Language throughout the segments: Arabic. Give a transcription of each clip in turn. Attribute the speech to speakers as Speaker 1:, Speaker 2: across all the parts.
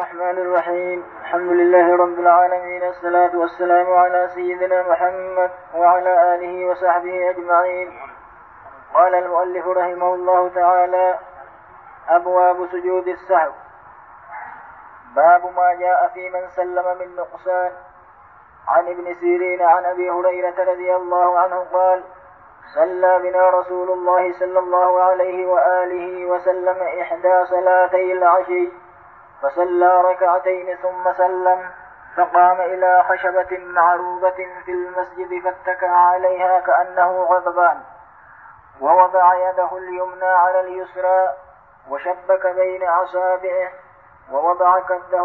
Speaker 1: الرحمن الرحيم. الحمد لله رب العالمين، الصلاة والسلام على سيدنا محمد وعلى آله وصحبه أجمعين. قال المؤلف رحمه الله تعالى: أبواب سجود السهو. باب ما جاء في من سلم من نقصان. عن ابن سيرين عن أبي هريرة رضي الله عنه قال: صلى بنا رسول الله صلى الله عليه وآله وسلم إحدى صلاتي العشي، فصلى ركعتين ثم سلم، فقام إلى خشبة معروبة في المسجد فاتكى عليها كأنه غضبان، ووضع يده اليمنى على اليسرى وشبك بين أصابعه، ووضع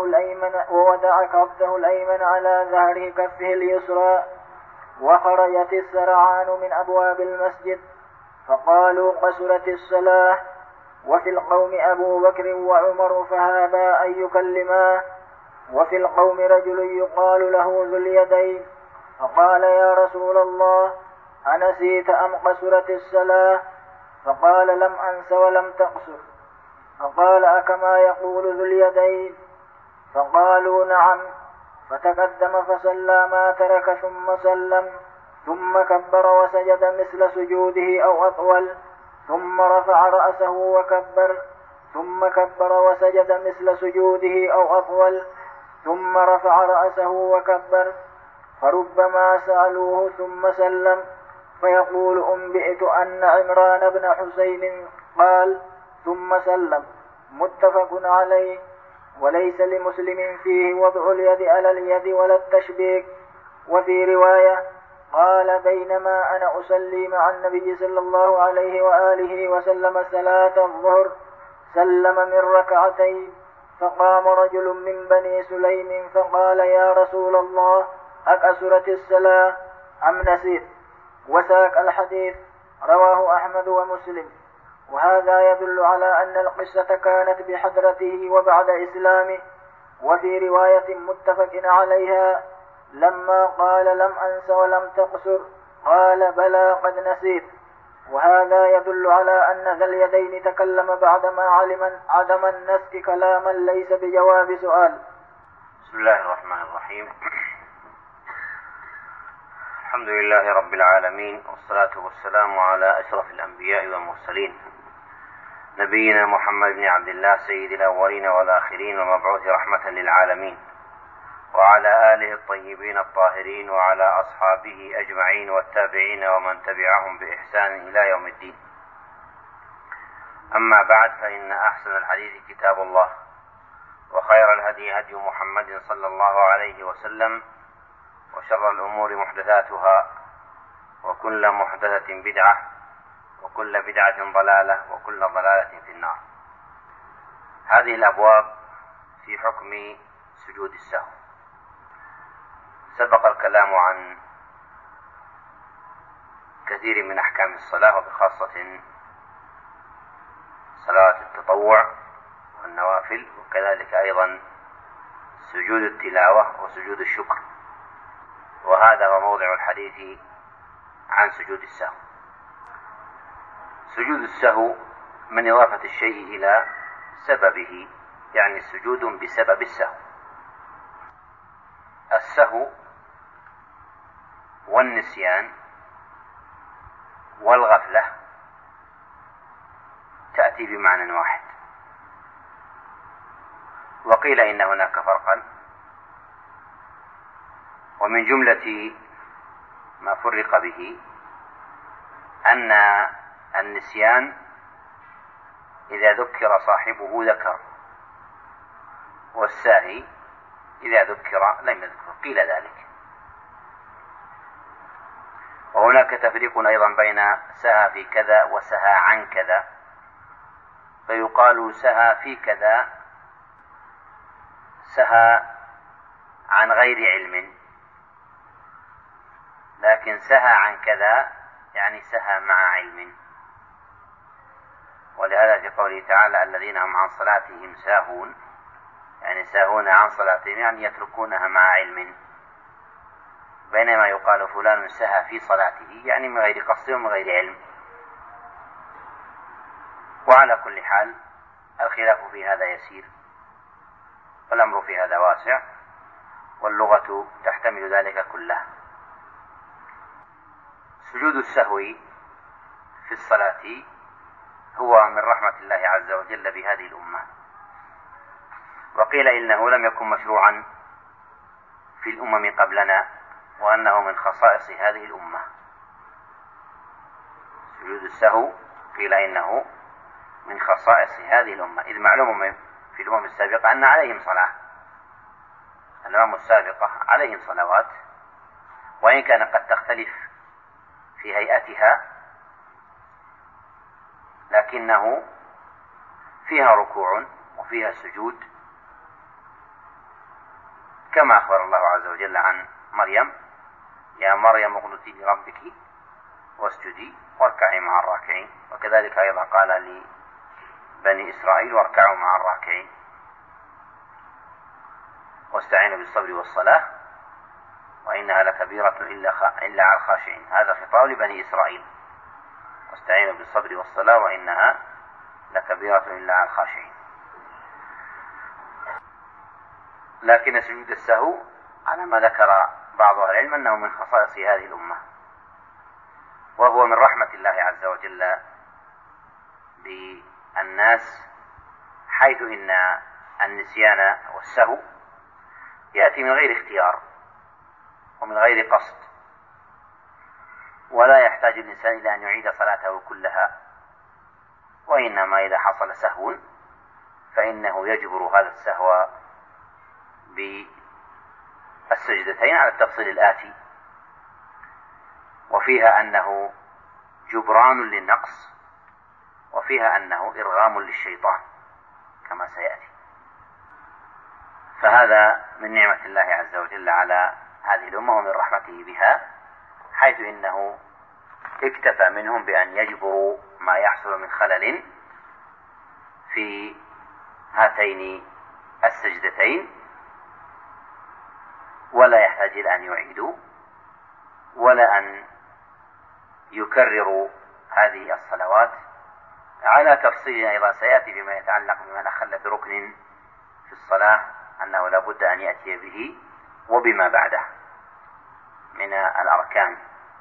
Speaker 1: كفه الأيمن على ظهر كفه اليسرى، وخرجت السرعان من أبواب المسجد، فقالوا: قصرت الصلاة. وفي القوم أبو بكر وعمر فهابا أن يكلما. وفي القوم رجل يقال له ذو اليدين، فقال: يا رسول الله، أنسيت أم قصرت الصلاة؟ فقال: لم أنس ولم تقصر. فقال: أكما يقول ذو اليدين؟ فقالوا: نعم. فتقدم فصلى ما ترك ثم سلم، ثم كبر وسجد مثل سجوده أو أطول، ثم رفع رأسه وكبر، ثم كبر وسجد مثل سجوده أو أطول، ثم رفع رأسه وكبر. فربما سألوه ثم سلم فيقول: أنبئت أن عمران بن حسين قال ثم سلم. متفق عليه. وليس لمسلم فيه وضع اليد على اليد ولا التشبيك. وفي رواية قال: بينما أنا أصلي مع النبي صلى الله عليه وآله وسلم صلاة الظهر، سلم من ركعتين، فقام رجل من بني سليم فقال: يا رسول الله، أكثرت الصلاة أم نسيت؟ وساق الحديث. رواه أحمد ومسلم. وهذا يدل على أن القصة كانت بحضرته وبعد إسلامه. وفي رواية متفق عليها: لما قال: لم أنس ولم تقصر، قال: بلى قد نسيت. وهذا يدل على أن ذا اليدين تكلم بعدما علم عدم النسك كلاما ليس بجواب سؤال.
Speaker 2: بسم الله الرحمن الرحيم. الحمد لله رب العالمين، والصلاة والسلام على أشرف الأنبياء والمرسلين، نبينا محمد بن عبد الله سيد الأولين والآخرين، ومبعوث رحمة للعالمين، وعلى آله الطيبين الطاهرين، وعلى أصحابه أجمعين، والتابعين ومن تبعهم بإحسان إلى يوم الدين. أما بعد، فإن أحسن الحديث كتاب الله، وخير الهدي هدي محمد صلى الله عليه وسلم، وشر الأمور محدثاتها، وكل محدثة بدعة، وكل بدعة ضلالة، وكل ضلالة في النار. هذه الأبواب في حكم سجود السهو. سبق الكلام عن كثير من أحكام الصلاة، وبخاصة صلاة التطوع والنوافل، وكذلك أيضا سجود التلاوة وسجود الشكر، وهذا هو موضع الحديث عن سجود السهو. سجود السهو من إضافة الشيء إلى سببه، يعني سجود بسبب السهو. السهو والنسيان والغفلة تأتي بمعنى واحد، وقيل إن هناك فرقا. ومن جملة ما فرق به أن النسيان إذا ذكر صاحبه ذكر، والساهي إذا ذكر لم يذكر، قيل ذلك. وهناك تفريق أيضا بين سهى في كذا وسهى عن كذا، فيقال سهى في كذا سهى عن غير علم، لكن سهى عن كذا يعني سهى مع علم. ولهذا في قوله تعالى: الذين هم عن صلاتهم ساهون، يعني ساهون عن صلاتهم يعني يتركونها مع علم. بينما يقال فلان سهى في صلاته يعني من غير قصد ومن غير علم. وعلى كل حال الخلاف في هذا يسير، ولا والأمر في هذا واسع، واللغة تحتمل ذلك كله. سجود السهو في الصلاة هو من رحمة الله عز وجل بهذه الأمة، وقيل إنه لم يكن مشروعا في الأمم قبلنا، وأنه من خصائص هذه الأمة. سجود السهو قيل إنه من خصائص هذه الأمة، إذ معلوم في الأمم السابقة أن عليهم صلاة، الأمم السابقة عليهم صلوات، وإن كان قد تختلف في هيئتها، لكنه فيها ركوع وفيها سجود، كما أخبر الله عز وجل عن مريم: يا مريم اقنتي لربك واسجدي واركعي مع الراكعين. وكذلك أيضا قال لبني إسرائيل: واركعوا مع الراكعين واستعينوا بالصبر والصلاة وإنها لكبيرة إلا على الخاشعين. هذا خطاب لبني إسرائيل: واستعينوا بالصبر والصلاة وإنها لكبيرة إلا على الخاشعين. لكن سجود السهو على ما ذكر بعض أهل العلم أنه من خصائص هذه الأمة، وهو من رحمة الله عز وجل بالناس، حيث إن النسيان والسهو يأتي من غير اختيار ومن غير قصد، ولا يحتاج الإنسان إلى أن يعيد صلاته كلها، وإنما إذا حصل سهو فإنه يجبر هذا السهو بالسجدتين على التفصيل الآتي، وفيها أنه جبران للنقص، وفيها أنه إرغام للشيطان كما سيأتي. فهذا من نعمة الله عز وجل على هذه الأمة ومن رحمته بها، حيث إنه اكتفى منهم بأن يجبروا ما يحصل من خلل في هاتين السجدتين، ولا يحتاج إلى أن يعيدوا ولا أن يكرروا هذه الصلوات، على تفصيل أيضا سيأتي فيما يتعلق بمن أخل بركن في الصلاة أنه لا بد أن يأتي به وبما بعده من الأركان،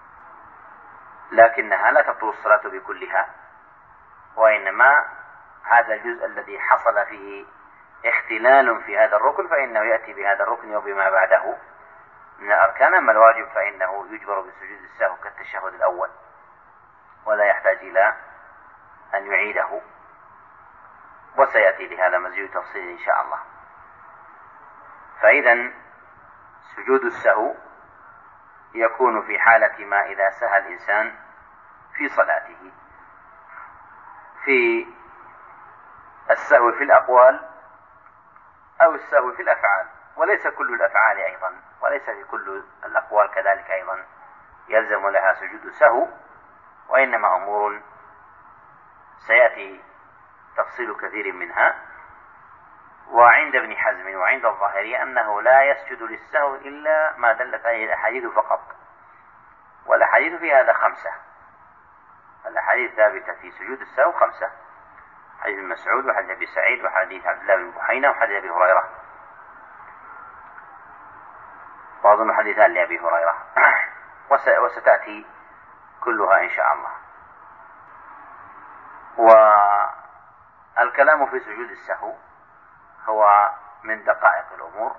Speaker 2: لكنها لا تبطل الصلاة بكلها، وإنما هذا الجزء الذي حصل فيه اختلال في هذا الركن فإنه يأتي بهذا الركن وبما بعده من الأركان. أما الواجب فإنه يجبر بسجود السهو كالتشهد الأول، ولا يحتاج إلى أن يعيده، وسيأتي لهذا مزيد تفصيل إن شاء الله. فإذا سجود السهو يكون في حالة ما إذا سهى الإنسان في صلاته، في السهو في الأقوال أو السهو في الأفعال، وليس كل الأفعال أيضا، وليس في كل الأقوال كذلك أيضا يلزم لها سجود سهو، وإنما أمور سيأتي تفصيل كثير منها. وعند ابن حزم وعند الظاهرية أنه لا يسجد للسهو إلا ما دلت عليه الأحاديث فقط، والأحاديث في هذا 5، الأحاديث ثابتة في سجود السهو 5: حديث ابن مسعود، وحديث أبي سعيد، وحديث عبد الله بن بحينة، وحديث أبي هريرة، وأظن حديثان لأبي هريرة وستأتي كلها إن شاء الله. والكلام في سجود السهو هو من دقائق الأمور،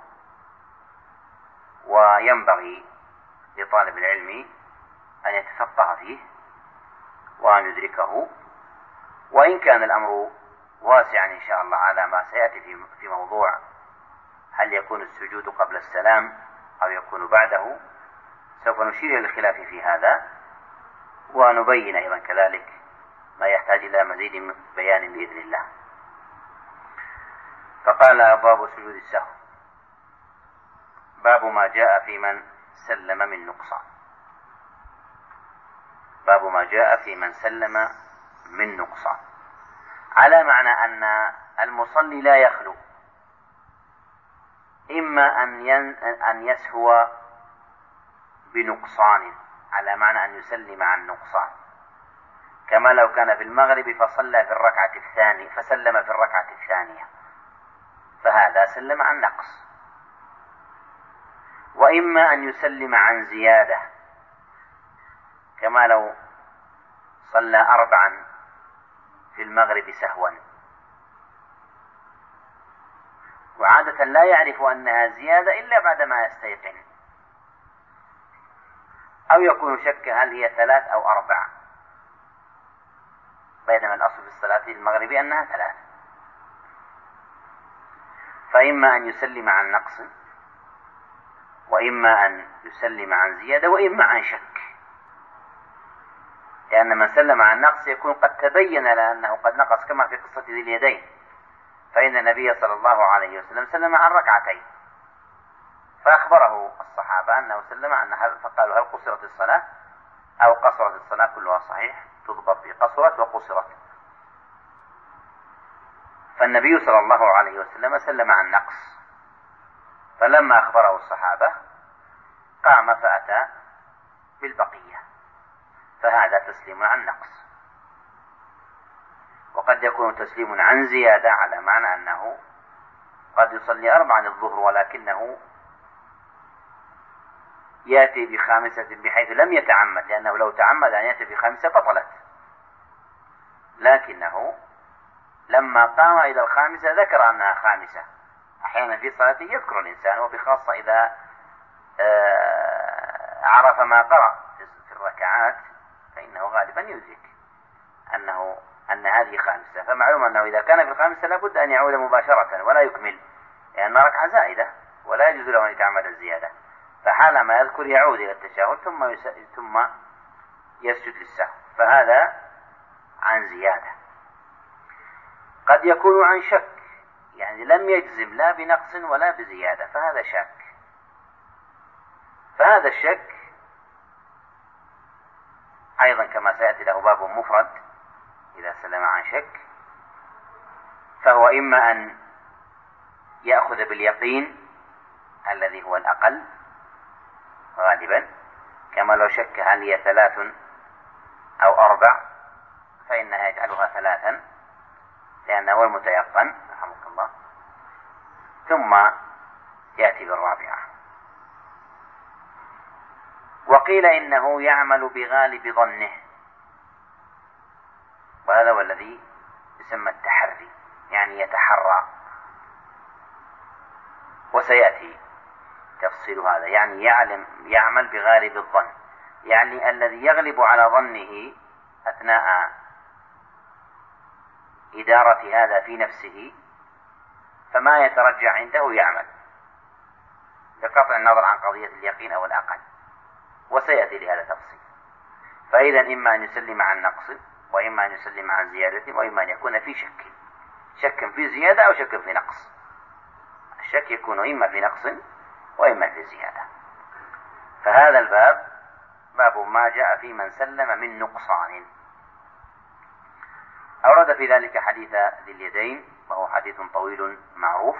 Speaker 2: وينبغي لطالب العلم أن يتفقه فيه وأن يدركه، وإن كان الأمر واسعا إن شاء الله على ما سيأتي في موضوع هل يكون السجود قبل السلام أو يكون بعده، سوف نشير إلى الخلاف في هذا، ونبين أيضا كذلك ما يحتاج إلى مزيد من بيان بإذن الله. فقال: باب سجود السهو. باب ما جاء في من سلم من نقصان. باب ما جاء في من سلم من نقصان، على معنى أن المصلي لا يخلو، إما أن يسهو بنقصان، على معنى أن يسلم عن نقصان، كما لو كان في المغرب فصلى في الركعة الثانية فسلم في الركعة الثانية، فهذا سلم عن نقص. وإما أن يسلم عن زيادة، كما لو صلى 4 في المغرب سهوا وعادة لا يعرف أنها زيادة إلا بعدما يستيقن، أو يكون شك هل هي 3 أو 4، بينما الأصل في الصلاة المغرب أنها 3. فإما أن يسلم عن نقص، وإما أن يسلم عن زيادة، وإما عن شك، لأن من سلم عن نقص يكون قد تبين لأنه قد نقص، كما في قصة ذي اليدين، فإن النبي صلى الله عليه وسلم سلم عن 2 فأخبره الصحابة أنه سلم عنها، فقالوا هل قصرت الصلاة أو قصرت الصلاة؟ كلها صحيح، تضبط بقصرت وقصرت. فالنبي صلى الله عليه وسلم سلم عن نقص، فلما أخبره الصحابة قام فأتى بالبقية، فهذا تسليم عن نقص. وقد يكون تسليم عن زيادة، على معنى أنه قد يصلي 4 الظهر ولكنه يأتي ب5 بحيث لم يتعمد، لأنه لو تعمد أن يأتي ب5 بطلت، لكنه لما قام إلى 5 ذكر أنها 5. أحيانا في صلاته يذكر الإنسان، وبخاصة إذا عرف ما قرأ في الركعات فإنه غالبا يدرك أن هذه 5. فمعلوم أنه إذا كان في 5 لابد أن يعود مباشرة ولا يكمل، لأن ركعة زائدة ولا يجوز له أن يتعمد الزيادة. فحالما يذكر يعود إلى التشهد ثم يسجد للسهو، فهذا عن زيادة. قد يكون عن شك، يعني لم يجزم لا بنقص ولا بزيادة، فهذا شك. فهذا الشك أيضا كما سيأتي له باب مفرد إذا سلم عن شك، فهو إما أن يأخذ باليقين الذي هو الأقل غالبا، كما لو شك هل هي 3 أو 4 فإنها يجعلها 3 لأنه هو المتيقن رحمك الله، ثم يأتي بالرابعة. وقيل إنه يعمل بغالب ظنه، وهذا هو الذي يسمى التحري، يعني يتحرى، وسيأتي تفصيل هذا. يعني يعمل بغالب الظن، يعني الذي يغلب على ظنه أثناء إدارة هذا في نفسه، فما يترجع عنده يعمل بقطع النظر عن قضية اليقين أو الأقل، وسيأتي لهذا تفصيل. فإذا إما أن يسلم عن نقص، وإما أن يسلم عن زيادة، وإما أن يكون في شك في زيادة أو شك في نقص. الشك يكون إما في نقص وإما في زيادة. فهذا الباب باب ما جاء في من سلم من نقصان. أورد في ذلك حديث ذي اليدين، وهو حديث طويل معروف.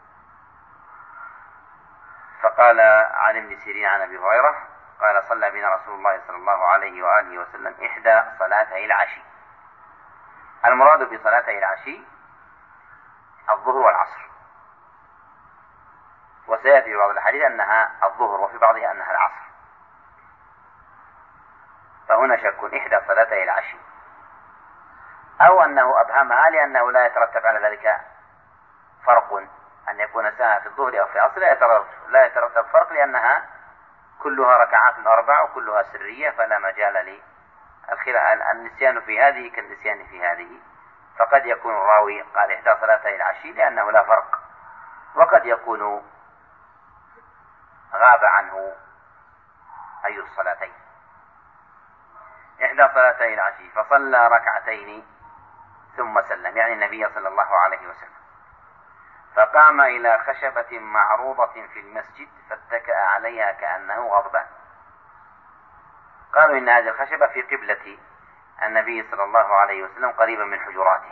Speaker 2: فقال عن ابن سيرين عن أبي هريرة قال صلى بنا رسول الله صلى الله عليه وآله وسلم إحدى صلاتي العشي. المراد بصلاتي العشي الظهر والعصر، وسيأتي في بعض الحديث أنها الظهر وفي بعضها أنها العصر. فهنا شك إحدى صلاتي العشي، أو أنه أبهمها لأنه لا يترتب على ذلك فرق، أن يكون ساعة في الظهر أو في العصر لا يترتب فرق، لأنها كلها ركعات 4 وكلها سرية، فلا مجال النسيان في هذه كالنسيان في هذه. فقد يكون الراوي قال إحدى صلاتي العشي لأنه لا فرق، وقد يكون غاب عنه أي الصلاتين. إحدى صلاتي العشي فصلى 2 ثم سلم، يعني النبي صلى الله عليه وسلم، فقام إلى خشبة معروضة في المسجد فاتكأ عليها كأنه غضبان. قالوا إن هذه الخشبة في قبلة النبي صلى الله عليه وسلم قريبا من حجراته،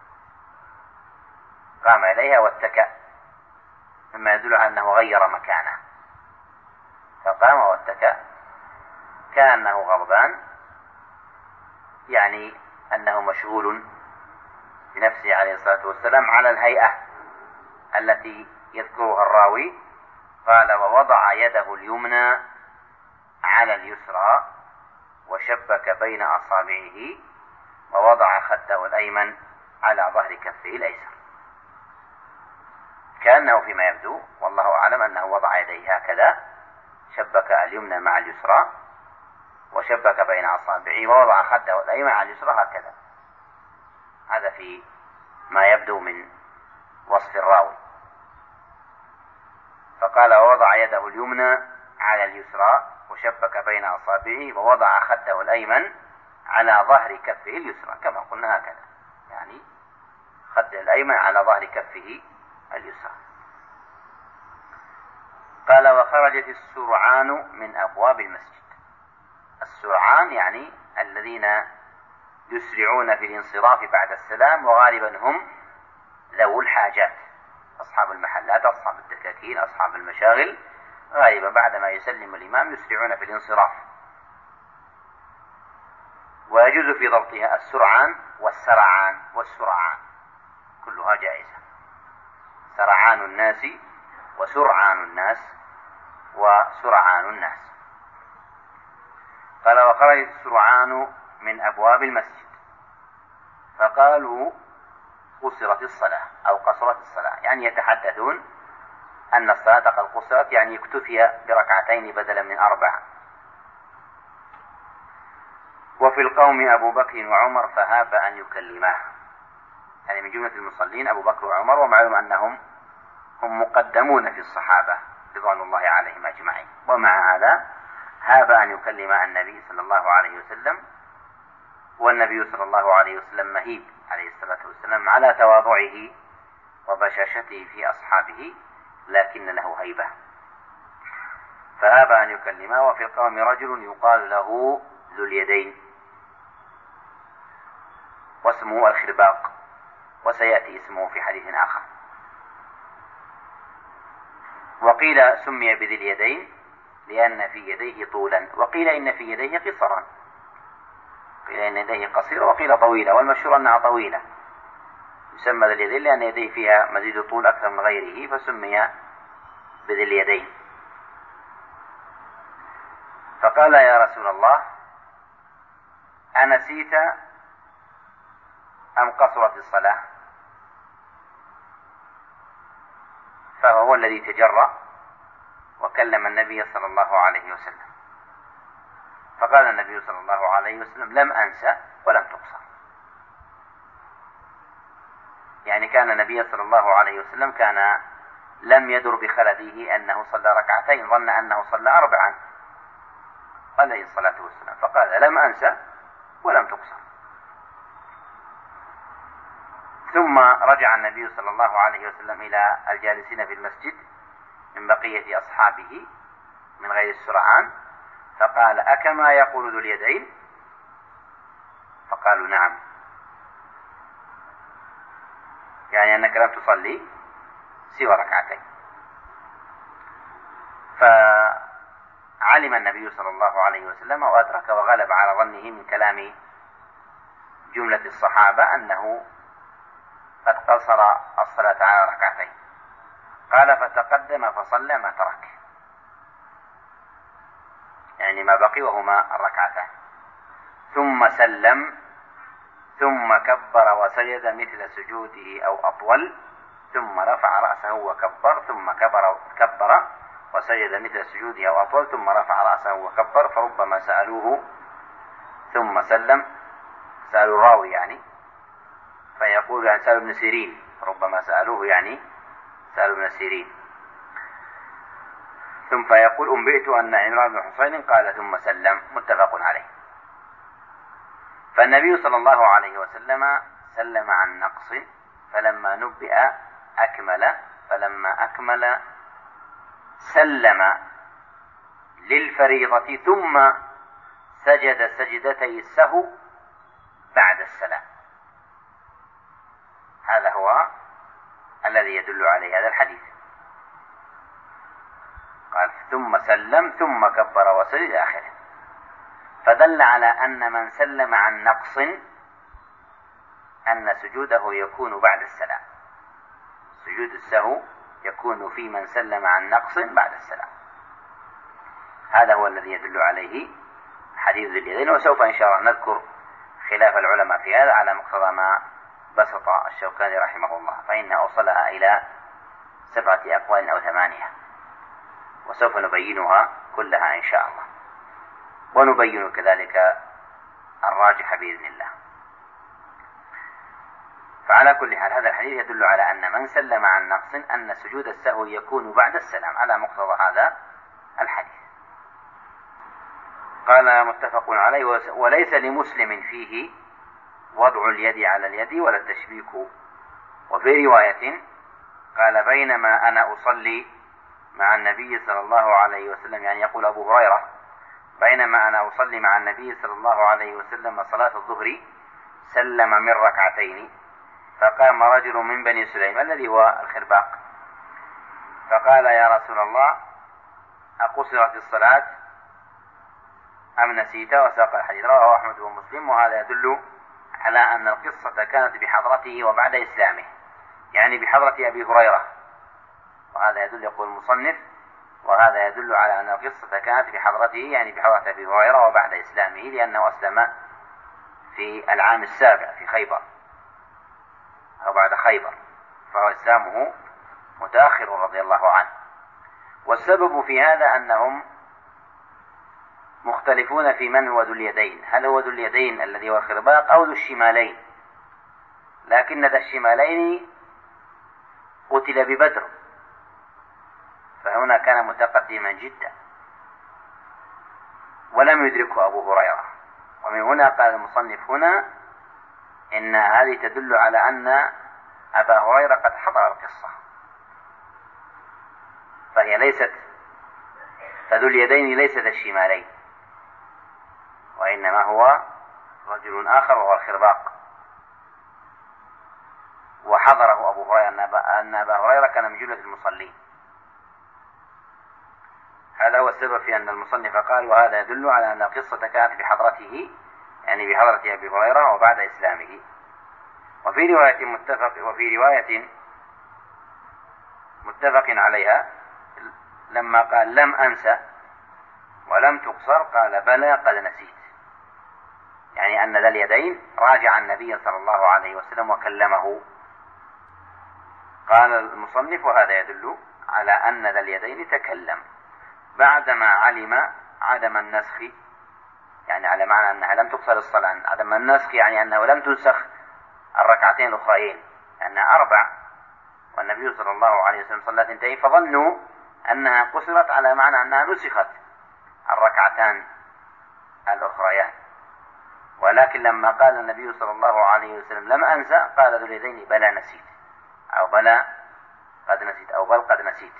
Speaker 2: قام إليها واتكأ، مما يدل على أنه غير مكانه، فقام واتكأ كأنه غضبان، يعني أنه مشغول بنفسه عليه الصلاة والسلام على الهيئة التي يذكرها الراوي قال: ووضع يده اليمنى على اليسرى وشبك بين أصابعه ووضع خده الأيمن على ظهر كفه الأيسر. كأنه فيما يبدو والله أعلم أنه وضع يديه هكذا، شبك اليمنى مع اليسرى وشبك بين أصابعه ووضع خده الأيمن على اليسرى هكذا. هذا في ما يبدو من وصف الراوي. فقال: ووضع يده اليمنى على اليسرى وشبك بين أصابعه ووضع خده الأيمن على ظهر كفه اليسرى، كما قلنا هكذا، يعني خد الأيمن على ظهر كفه اليسرى. قال: وخرجت السرعان من أبواب المسجد. السرعان يعني الذين يسرعون في الانصراف بعد السلام، وغالبا هم ذو الحاجات، أصحاب المحلات، أصحاب الدكاكين، أصحاب المشاغل، غالبا بعدما يسلم الإمام يسرعون في الانصراف. ويجوز في ضبطها السرعان والسرعان والسرعان، كلها جائزة. سرعان الناس وسرعان الناس وسرعان الناس. قال: وخرج السرعان من أبواب المسجد فقالوا: قصرت الصلاة أو قصرت الصلاة، يعني يتحدثون أن الصلاة قد قصرت، يعني اكتفي بركعتين بدلا من 4. وفي القوم أبو بكر وعمر فهاب أن يكلماه، يعني من جملة المصلين أبو بكر وعمر، ومعلوم أنهم هم مقدمون في الصحابة رضوان الله عليهم أجمعين. ومع هذا هاب أن يكلم النبي صلى الله عليه وسلم، والنبي صلى الله عليه وسلم مهيب عليه الصلاة والسلام على تواضعه وبشاشته في أصحابه، لكن له هيبة، فهاب أن يكلمه. وفي القوم رجل يقال له ذو اليدين، واسمه الخرباق، وسيأتي اسمه في حديث آخر. وقيل سمي بذي اليدين لأن في يديه طولا، وقيل إن في يديه قصرا، قيل إن يديه قصيرة وقيل طويلة، والمشهور أنها طويلة. يسمى ذي اليدين لأن يديه فيها مزيد طول أكثر من غيره، فسمي بذي اليدين. فقال: يا رسول الله، أنسيت أم قصرت الصلاة؟ فهو الذي تجرأ وكلم النبي صلى الله عليه وسلم. فقال النبي صلى الله عليه وسلم: لم أنسى ولم تقصر. يعني كان النبي صلى الله عليه وسلم لم يدر بخلده أنه صلى ركعتين، ظن أنه صلى 4 عليه الصلاة والسلام، فقال: لم أنسى ولم تقصر. ثم رجع النبي صلى الله عليه وسلم إلى الجالسين في المسجد من بقية أصحابه من غير السرعان، فقال: أكما يقول ذو اليدين؟ فقالوا: نعم، يعني أنك لم تصلي سوى ركعتين. فعلم النبي صلى الله عليه وسلم وأدرك وغلب على ظنه من كلام جملة الصحابة أنه قد قصر الصلاة على ركعتين. قال: فتقدم فصلى ما ترك، يعني ما بقي وهما الركعتان، ثم سلم، ثم كبر وسجد مثل سجوده أو أطول، ثم رفع رأسه وكبر، ثم كبر وسجد مثل سجوده أو أطول، ثم رفع رأسه وكبر. فربما سألوه ثم سلم، سألوا الراوي يعني، فيقول يعني سألوا ابن سيرين، ربما سألوه يعني سألوا ابن سيرين، ثم فيقول: أنبئت أن عمران بن حسين قال ثم سلم، متفق عليه. فالنبي صلى الله عليه وسلم سلم عن نقص، فلما نبئ أكمل، فلما أكمل سلم للفريضة، ثم سجد سجدتي السهو بعد السلام. هذا هو الذي يدل عليه هذا الحديث. قال: ثم سلم ثم كبر وسجد آخره، فدل على أن من سلم عن نقص أن سجوده يكون بعد السلام، سجود السهو يكون في من سلم عن نقص بعد السلام. هذا هو الذي يدل عليه حديث ذي اليدين، وسوف إن شاء الله نذكر خلاف العلماء في هذا على مقتضى ما بسط الشوكاني رحمه الله، فإن أوصلها إلى 7 أقوال أو 8، وسوف نبينها كلها إن شاء الله، ونبين كذلك الراجح بإذن الله. فعلى كل حال هذا الحديث يدل على أن من سلم عن نقص أن سجود السهو يكون بعد السلام على مقتضى هذا الحديث. قال متفق عليه. وليس لمسلم فيه وضع اليد على اليد ولا التشبيك. وفي رواية قال بينما أنا أصلي مع النبي صلى الله عليه وسلم، يعني يقول أبو هريرة بينما أنا أصلي مع النبي صلى الله عليه وسلم صلاة الظهر سلم من ركعتين، فقام رجل من بني سليم الذي هو الخرباق فقال يا رسول الله أقصرت الصلاة أم نسيت؟ وساق الحديث. رواه أحمد ومسلم. وهذا يدل على أن القصة كانت بحضرته وبعد إسلامه، يعني بحضرة أبي هريرة، وهذا يدل يقول المصنف وهذا يدل على أن القصة كانت بحضرته، يعني بحضرة أبي هريرة وبعد إسلامه، لأنه أسلم في العام 7 في خيبر أو بعد خيبر، فهو إسلامه متأخر رضي الله عنه. والسبب في هذا أنهم مختلفون في من هو ذو اليدين، هل هو ذو اليدين الذي هو الخرباق أو ذو الشمالين، لكن ذا الشمالين قتل ببدر، فهنا كان متقدما جدا ولم يدركه أبو هريرة. ومن هنا قال المصنف هنا إن هذه تدل على أن أبا هريرة قد حضر القصة، فهي ليست فذو اليدين ليس ذا الشمالين، وإنما هو رجل آخر وهو الخرباق. وحضره أبو هريرة أن أبا هريرة كان من جملة المصلين. هذا هو السبب في أن المصنف قال وهذا يدل على أن القصة كانت بحضرته، يعني بحضرة أبي هريرة وبعد إسلامه. وفي رواية متفق عليها لما قال لم أنسى ولم تقصر قال بلى قد نسيت، يعني أن ذا اليدين راجع النبي صلى الله عليه وسلم وكلمه. قال المصنف وهذا يدل على أن ذا اليدين تكلم بعدما علم عدم النسخ، يعني على معنى أنها لم تقصر الصلاة. عدم النسخ يعني أنه لم تنسخ الركعتين الأخرين، لأنها 4 والنبي صلى الله عليه وسلم صلى 2، فظنوا أنها قصرت على معنى أنها نسخت الركعتان الأخريان. ولكن لما قال النبي صلى الله عليه وسلم لم أنسى قال ذو اليدين بلى نسيت، أو بلى قد نسيت، أو بل قد نسيت.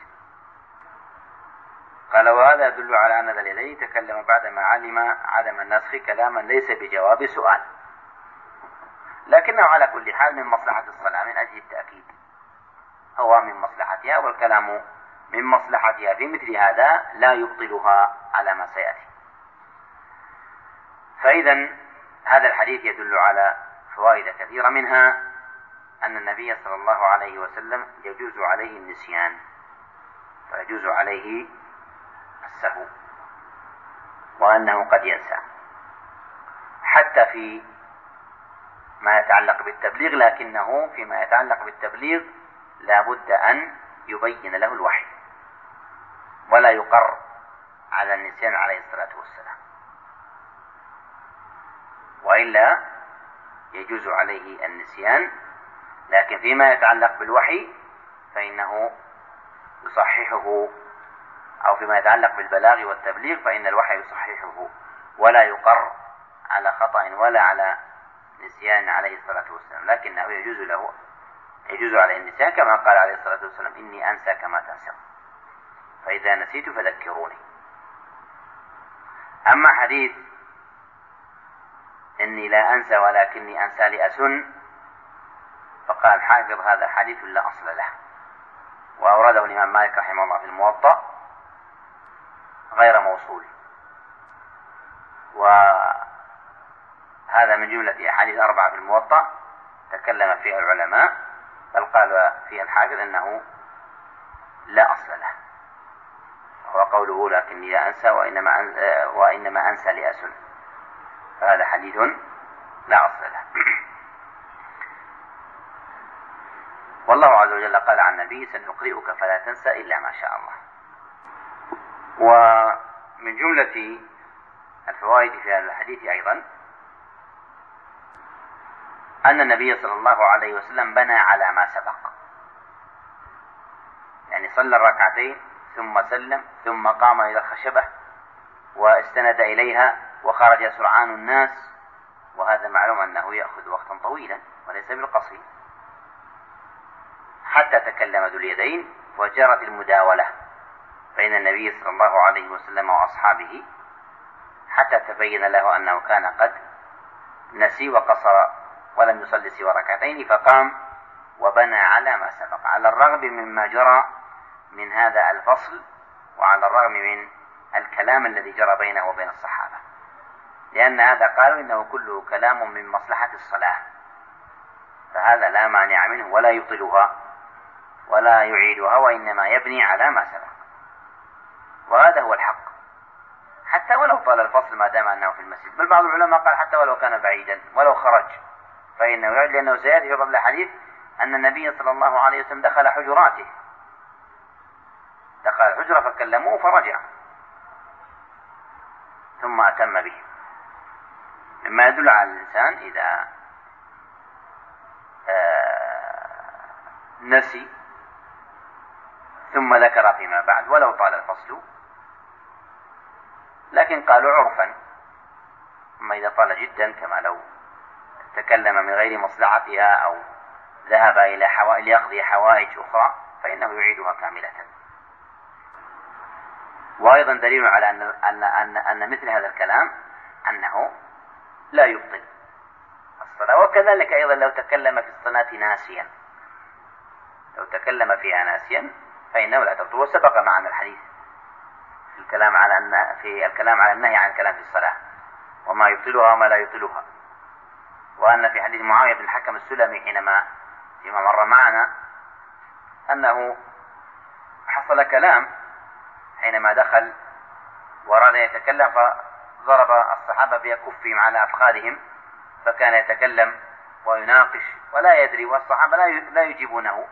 Speaker 2: قال وهذا يدل على أن ذا اليدين تكلم بعدما علم عدم النسخ كلاما ليس بجواب سؤال، لكنه على كل حال من مصلحة الصلاة من أجل التأكيد، هو من مصلحتها، والكلام من مصلحتها في مثل هذا لا يبطلها على ما سيأتي. فإذا هذا الحديث يدل على فوائد كثيرة، منها أن النبي صلى الله عليه وسلم يجوز عليه النسيان ويجوز عليه السهو، وأنه قد ينسى حتى في ما يتعلق بالتبليغ، لكنه فيما يتعلق بالتبليغ لا بد أن يبين له الوحي ولا يقر على النسيان عليه الصلاة والسلام، وإلا يجوز عليه النسيان. لكن فيما يتعلق بالوحي فإنه يصححه، أو فيما يتعلق بالبلاغ والتبليغ فإن الوحي يصححه ولا يقر على خطأ ولا على نسيان عليه الصلاة والسلام، لكنه يجوز عليه النسيان كما قال عليه الصلاة والسلام إني أنسى كما تنسى، فإذا نسيت فذكروني. أما حديث إني لا أنسى ولكني أنسى لأسن، فقال حافظ هذا حديث لا أصل له، وأورده الإمام مالك رحمه الله في الموطأ غير موصول، وهذا من جملة أحاديث 4 في الموطأ تكلم فيها العلماء، بل قال فيه الحافظ أنه لا أصل له، هو قوله لكني لا أنسى وإنما أنسى لأسن، فهذا حديث لا أصل له. والله عز وجل قال عن النبي سنقرئك فلا تنسى إلا ما شاء الله. ومن جملة الفوائد في هذا الحديث أيضا أن النبي صلى الله عليه وسلم بنى على ما سبق، يعني صلى الركعتين ثم سلم ثم قام إلى الخشبة واستند إليها وخرج سرعان الناس، وهذا معلوم أنه يأخذ وقتا طويلا وليس بالقصير، حتى تكلم ذو اليدين وجرت المداولة بين النبي صلى الله عليه وسلم وأصحابه، حتى تبين له أنه كان قد نسي وقصر ولم يصلي سوى ركعتين، فقام وبنى على ما سبق، على الرغم مما جرى من هذا الفصل، وعلى الرغم من الكلام الذي جرى بينه وبين الصحابة، لأن هذا قالوا إنه كله كلام من مصلحة الصلاة، فهذا لا مانع منه ولا يبطلها ولا يعيدها، وإنما يبني على ما سبق، وهذا هو الحق، حتى ولو طال الفصل ما دام أنه في المسجد. بل بعض العلماء قال حتى ولو كان بعيدا ولو خرج فإنه يعد، لأنه سيأتي في فضل الحديث أن النبي صلى الله عليه وسلم دخل حجراته، دخل الحجرة فكلموه فرجع ثم أتم به، مما يدل على الإنسان إذا نسي ثم ذكر فيما بعد ولو طال الفصل، لكن قالوا عرفا، أما إذا طال جدا كما لو تكلم من غير مصلحتها أو ذهب إلى ليقضي حوائج أخرى فإنه يعيدها كاملة. وأيضا دليل على أن مثل هذا الكلام أنه لا يبطل الصلاة. وكذلك أيضا لو تكلم في الصلاة ناسيا، لو تكلم فيها ناسيا فإنه لا تبطل. وسبق معنا الحديث في الكلام على النهي عن الكلام في الصلاة وما يبطلها وما لا يبطلها، وأن في حديث معاوية بن الحكم السلمي فيما مر معنا أنه حصل كلام حينما دخل وأراد أن يتكلم، فضرب الصحابة بكفهم على أفخاذهم، فكان يتكلم ويناقش ولا يدري، والصحابة لا يجيبونه،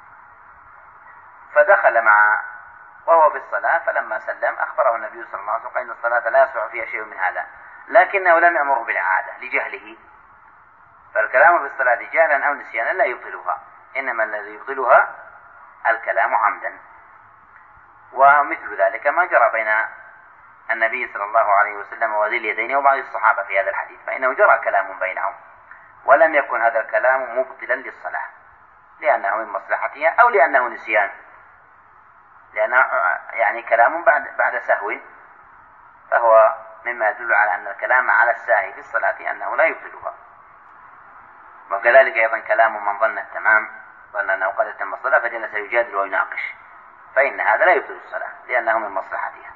Speaker 2: فدخل وهو في الصلاة، فلما سلم أخبره النبي صلى الله عليه وسلم أن الصلاة لا يصح فيها شيء من هذا، لكنه لم يأمره بالإعادة لجهله، فالكلام في الصلاة جهلا أو نسيانا لا يبطلها، إنما الذي يبطلها الكلام عمدا. ومثل ذلك ما جرى بين النبي صلى الله عليه وسلم وذي اليدين وبعض الصحابة في هذا الحديث، فإنه جرى كلام بينهم ولم يكن هذا الكلام مبطلا للصلاة، لأنه من مصلحتها أو لأنه نسيان، لأنه يعني كلام بعد سهو، فهو مما يدل على أن الكلام على الساهي في الصلاة أنه لا يبطلها. وكذلك أيضا كلام من ظن التمام، ظن أنه قد أتم الصلاة فجلس يجادل ويناقش، فإن هذا لا يبطل الصلاة لأنه من مصلحتها.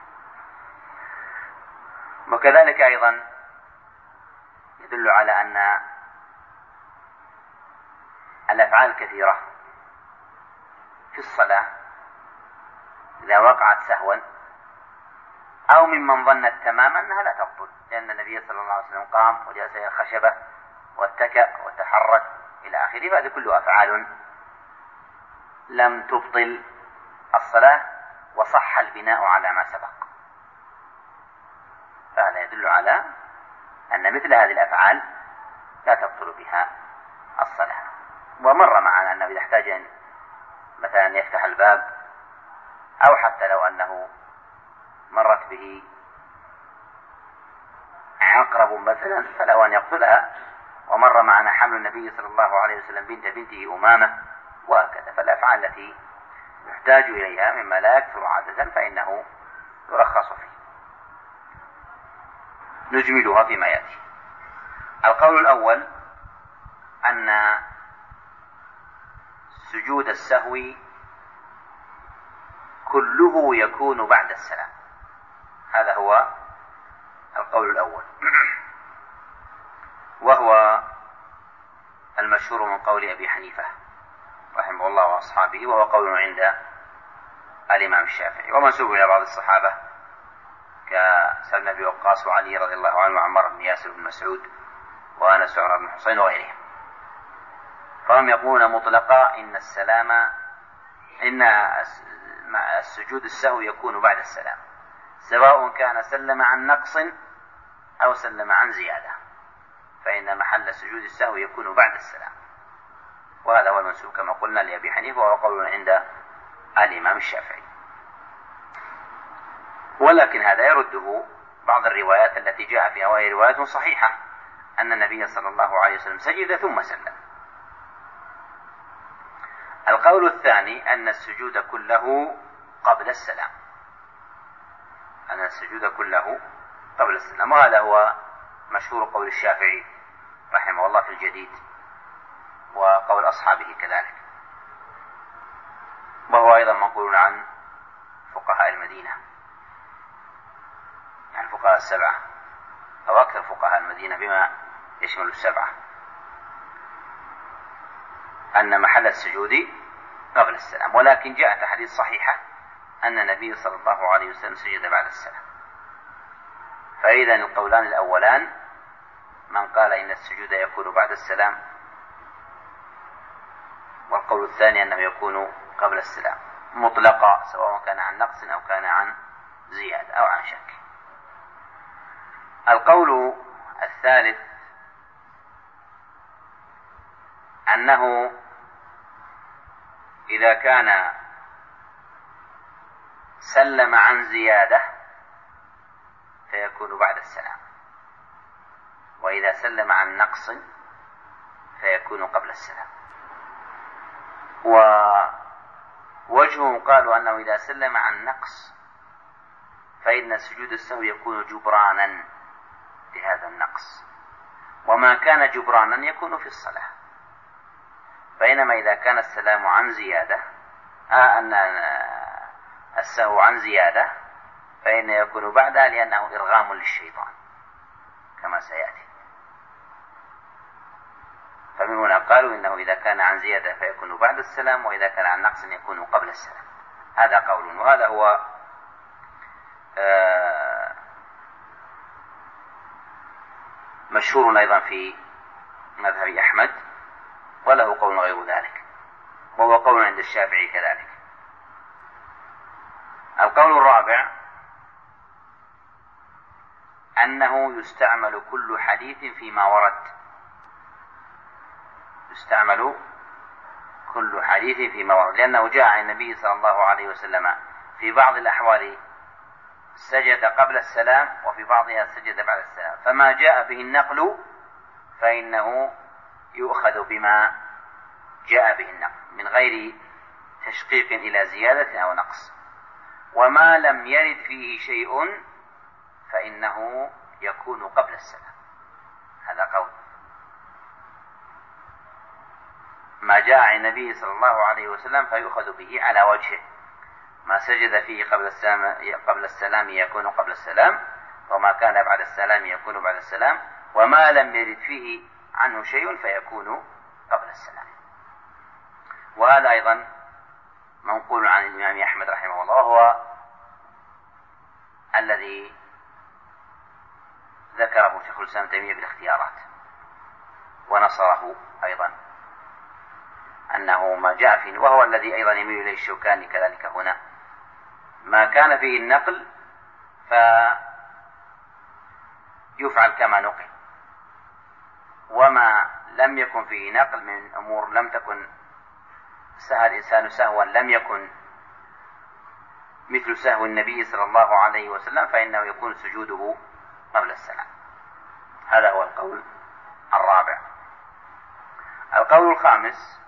Speaker 2: وكذلك أيضا يدل على أن الأفعال كثيرة في الصلاة إذا وقعت سهوا أو ممن ظن التمام أنها لا تبطل، لأن النبي صلى الله عليه وسلم قام وجلس إلى الخشبة واتكأ وتحرك إلى آخره، فهذه كلها أفعال لم تبطل الصلاة وصح البناء على ما سبق، فهذا يدل على أن مثل هذه الأفعال لا تبطل بها الصلاة. ومر معنا أنه إذا احتاج مثلا يفتح الباب، أو حتى لو أنه مرت به عقرب مثلا فله أن يقتلها، ومر معنا حمل النبي صلى الله عليه وسلم بنته أمامة، وهكذا. فالأفعال التي يحتاج إليها مما لا يكثر عادة فإنه يرخص فيه. نجملها فيما يأتي. القول الأول أن سجود السهو كله يكون بعد السلام، هذا هو القول الأول، وهو المشهور من قول أبي حنيفة رحمه الله وأصحابه، وهو قول عند الإمام الشافعي، ومنسوب إلى بعض الصحابة كسعد بن أبي وقاص وعلي رضي الله عنه وعمار بن ياسر بن مسعود وأنس وعمر بن حسين وغيرهم. فهم يقولون مطلقا إن السجود السهو يكون بعد السلام، سواء كان سلم عن نقص أو سلم عن زيادة، فإن محل سجود السهو يكون بعد السلام، وهذا هو المنسوب كما قلنا لأبي حنيفة، وهو قول عند الإمام الشافعي. ولكن هذا يرده بعض الروايات التي جاء فيها، وهي روايات صحيحة أن النبي صلى الله عليه وسلم سجد ثم سلم. القول الثاني أن السجود كله قبل السلام، وهذا هو مشهور قول الشافعي رحمه الله في الجديد، وقول أصحابه كذلك، وهو أيضا منقول عن فقهاء المدينة، يعني فقهاء السبعة أو أكثر فقهاء المدينة بما يشمل السبعة، أن محل السجود قبل السلام. ولكن جاءت أحاديث صحيحة أن النبي صلى الله عليه وسلم سجد بعد السلام. فإذا القولان الأولان، من قال إن السجود يكون بعد السلام، والقول الثاني أنه يكون قبل السلام مطلقا، سواء كان عن نقص أو كان عن زيادة أو عن شك. القول الثالث أنه إذا كان سلم عن زيادة فيكون بعد السلام، وإذا سلم عن نقص فيكون قبل السلام. ووجهه قالوا أنه إذا سلم عن نقص فإن سجود السهو يكون جبرانا لهذا النقص، وما كان جبرانا يكون في الصلاة. بينما إذا كان السلام عن زيادة أن السهو عن زيادة فإن يكون بعدها، لأنه إرغام للشيطان كما سيأتي. فمن هنا قالوا إنه إذا كان عن زيادة فيكون بعد السلام، وإذا كان عن نقص يكون قبل السلام. هذا قول، وهذا هو مشهور أيضا في مذهب أحمد، وله قول غير ذلك، وهو قول عند الشافعي كذلك. القول الرابع أنه يستعمل كل حديث فيما ورد، لأنه جاء عن النبي صلى الله عليه وسلم في بعض الأحوال سجد قبل السلام، وفي بعضها سجد بعد السلام، فما جاء به النقل فإنه يؤخذ بما جاء به النقل من غير تشقيق إلى زيادة أو نقص، وما لم يرد فيه شيء فإنه يكون قبل السلام. هذا قول. ما جاء عن النبي صلى الله عليه وسلم فيؤخذ به على وجهه، ما سجد فيه قبل السلام يكون قبل السلام، وما كان بعد السلام يكون بعد السلام، وما لم يرد فيه عنه شيء فيكون قبل السلام. وهذا أيضا منقول عن الإمام أحمد رحمه الله، وهو الذي ذكره شيخ الإسلام ابن تيمية بالاختيارات، ونصره أيضا، أنه ما جاء فيه، وهو الذي أيضا يميل إليه الشوكاني كذلك هنا، ما كان فيه النقل فيفعل كما نقل، وما لم يكن فيه نقل من أمور لم تكن سهى الإنسان سهوا لم يكن مثل سهو النبي صلى الله عليه وسلم فإنه يكون سجوده قبل السلام. هذا هو القول الرابع. القول الخامس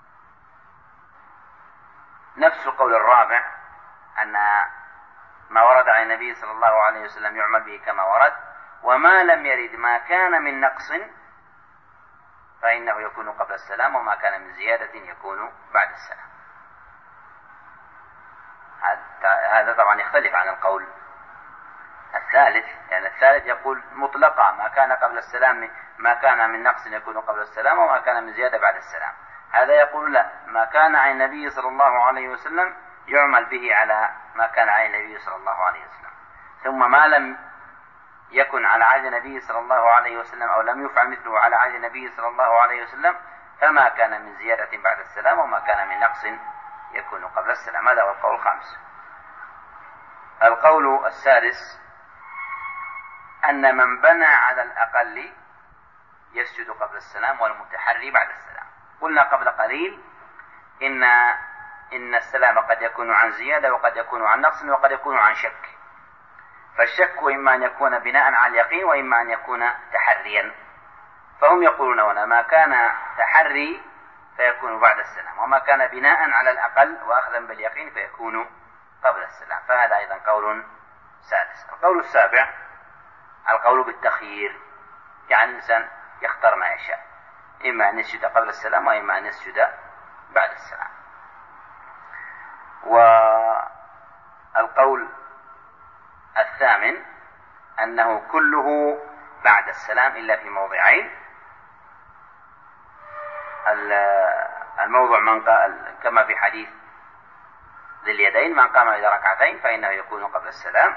Speaker 2: نفس القول الرابع، أن ما ورد عن النبي صلى الله عليه وسلم يعمل به كما ورد، وما لم يرد ما كان من نقص فإنه يكون قبل السلام، وما كان من زيادة يكون بعد السلام. هذا طبعا يختلف عن القول الثالث، لأن الثالث يقول مطلقا ما كان قبل السلام، ما كان من نقص يكون قبل السلام، وما كان من زيادة بعد السلام. هذا يقول لا، ما كان عن النبي صلى الله عليه وسلم يعمل به على ما كان عن النبي صلى الله عليه وسلم، ثم ما لم يكن على عهد النبي صلى الله عليه وسلم أو لم يفعل مثله على عهد النبي صلى الله عليه وسلم فما كان من زيادة بعد السلام، وما كان من نقص يكون قبل السلام. هذا هو القول الخامس. القول السادس أن من بنى على الأقل يسجد قبل السلام والمتحري بعد السلام. قلنا قبل قليل إن السلام قد يكون عن زيادة وقد يكون عن نقص وقد يكون عن شك، فالشك إما أن يكون بناء على اليقين وإما أن يكون تحريا. فهم يقولون هنا ما كان تحري فيكون بعد السلام، وما كان بناء على الأقل وأخذا باليقين فيكون قبل السلام. فهذا أيضا قول سادس. القول السابع القول بالتخيير، يعني الإنسان يختار ما يشاء، إما أن يسجد قبل السلام وإما أن يسجد بعد السلام. والقول الثامن أنه كله بعد السلام إلا في موضعين. الموضع كما في حديث ذي اليدين: من قام إلى ركعتين فإنه يكون قبل السلام.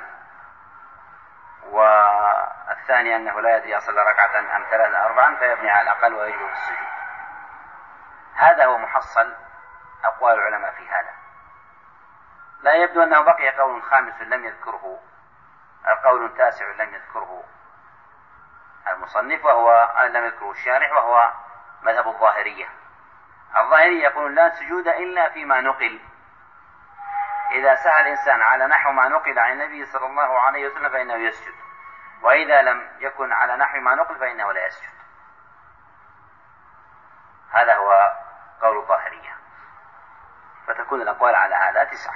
Speaker 2: والثاني أنه لا يدري يصلي ركعة أم ثلاثة أربعا فيبني على الأقل ويجب السجود. هذا هو محصل أقوال العلماء في هذا. لا يبدو أنه بقي قول خامس لم يذكره، القول تاسع لم يذكره المصنف لم يذكره الشارح، وهو مذهب الظاهرية. الظاهرية يقولون لا سجود إلا فيما نقل. إذا سعى الإنسان على نحو ما نقل عن النبي صلى الله عليه وسلم فإنه يسجد، وإذا لم يكن على نحو ما نقل فإنه لا يسجد. هذا هو قول الظاهرية. فتكون الأقوال على هذا 9.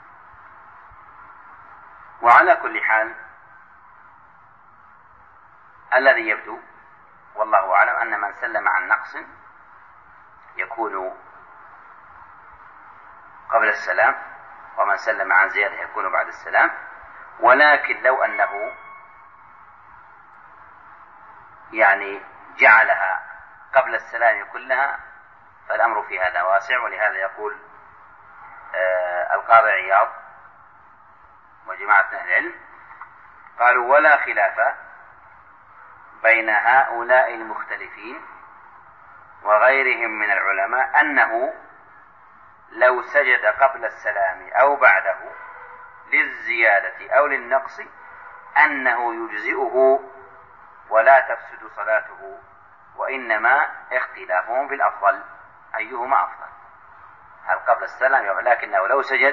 Speaker 2: وعلى كل حال الذي يبدو والله أعلم أن من سلم عن نقص يكون قبل السلام، ومن سلم عن زيادة يكون بعد السلام. ولكن لو أنه يعني جعلها قبل السلام كلها فالأمر في هذا واسع. ولهذا يقول القاضي عياض وجماعة أهل العلم قالوا: ولا خلاف بين هؤلاء المختلفين وغيرهم من العلماء أنه لو سجد قبل السلام أو بعده للزيادة أو للنقص أنه يجزئه ولا تفسد صلاته، وإنما اختلافهم في الأفضل أيهما أفضل، هل قبل السلام. لكنه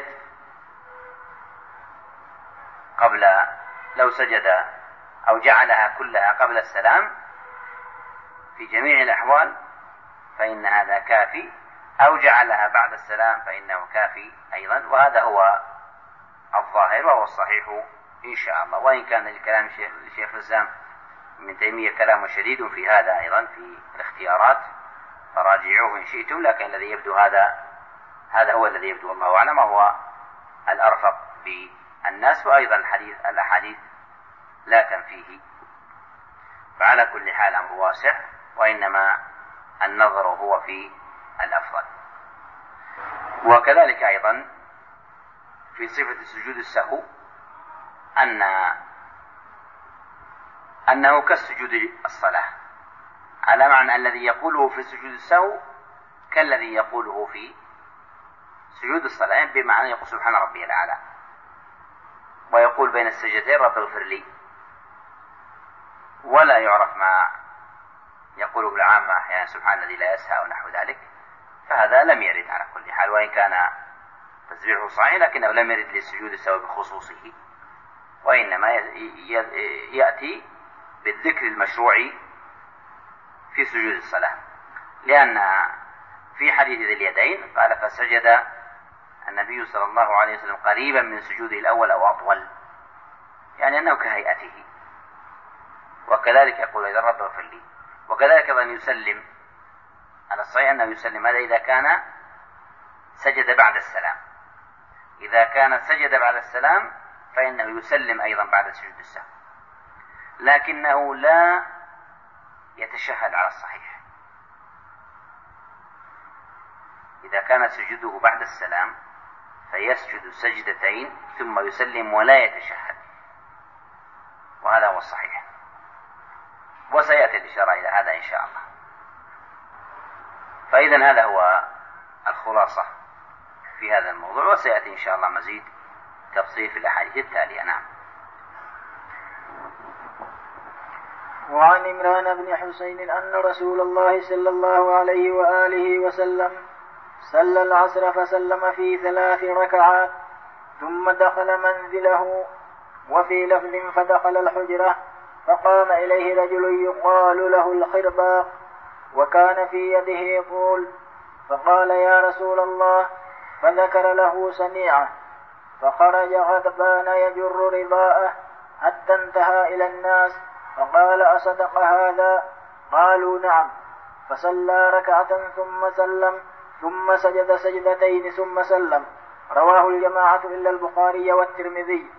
Speaker 2: لو سجد أو جعلها كلها قبل السلام في جميع الأحوال فإن هذا كافي، أو جعلها بعد السلام فإنه كافي أيضا. وهذا هو الظاهر وهو الصحيح إن شاء الله. وإن كان الكلام لشيخ الإسلام ابن تيمية كلام شديد في هذا أيضا في الاختيارات، فراجعوه إن شئتم، لكن الذي يبدو هذا هو الذي يبدو والله أعلم، وهو الأرفق بالناس. وأيضا الأحاديث لا تنفيه. فعلى كل حال أمر واسع، وإنما النظر هو في الأفضل. وكذلك أيضا في صفة سجود السهو أنه كالسجود الصلاة، على معنى الذي يقوله في سجود السهو كالذي يقوله في سجود الصلاة، بمعنى يقول سبحان ربي الأعلى، ويقول بين السجدتين رب اغفر لي، ولا يعرف ما يقوله العامة أحيانا سبحان الذي لا يسهى أو نحو ذلك. فهذا لم يرد على كل حال، وإن كان تسبيحه صحيح لكنه لم يرد للسجود السهو بخصوصه، وإنما يأتي بالذكر المشروع في سجود الصلاة. لأن في حديث ذي اليدين قال: فسجد النبي صلى الله عليه وسلم قريبا من سجوده الأول أو أطول، يعني أنه كهيئته. وكذلك يقول إذا رب اغفر لي. وكذلك أيضا يسلم، على الصحيح أنه يسلم، هذا إذا كان سجد بعد السلام. إذا كان سجد بعد السلام فإنه يسلم أيضا بعد سجود السهو، لكنه لا يتشهد على الصحيح. إذا كان سجوده بعد السلام فيسجد سجدتين ثم يسلم ولا يتشهد، وهذا هو الصحيح، وسيأتي الإشارة إلى هذا إن شاء الله. فإذن هذا هو الخلاصة في هذا الموضوع، وسيأتي إن شاء الله مزيد تفصيل في الأحاديث التالية. نعم.
Speaker 1: وعن عمران بن حسين أن رسول الله صلى الله عليه وآله وسلم صلى العصر فسلم في 3 ركعات ثم دخل منزله، وفي لفظ فدخل الحجرة فقام إليه رجل يقال له الخرباق وكان في يده طول، فقال يا رسول الله، فذكر له صنيعه، فخرج غضبان يجر رداءه حتى انتهى إلى الناس فقال أصدق هذا؟ قالوا نعم. فصلى ركعة ثم سلم ثم سجد سجدتين ثم سلم. رواه الجماعة إلا البخاري والترمذي.